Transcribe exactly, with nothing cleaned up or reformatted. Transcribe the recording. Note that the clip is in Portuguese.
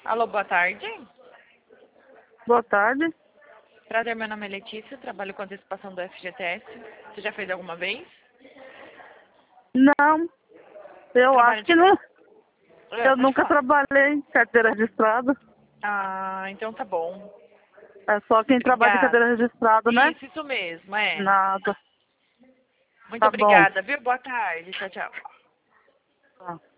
Alô, boa tarde. Boa tarde. Prazer, meu nome é Letícia, trabalho com antecipação do F G T S. Você já fez alguma vez? Não, eu Trabalho acho que de... não. Ah, Eu pode nunca falar. trabalhei em carteira registrada. Ah, então tá bom. É só quem trabalha de Obrigada. carteira registrada, né? Isso, isso mesmo, é. Nada. Muito Tá bom. obrigada, viu? Boa tarde. Tchau, tchau. Tá.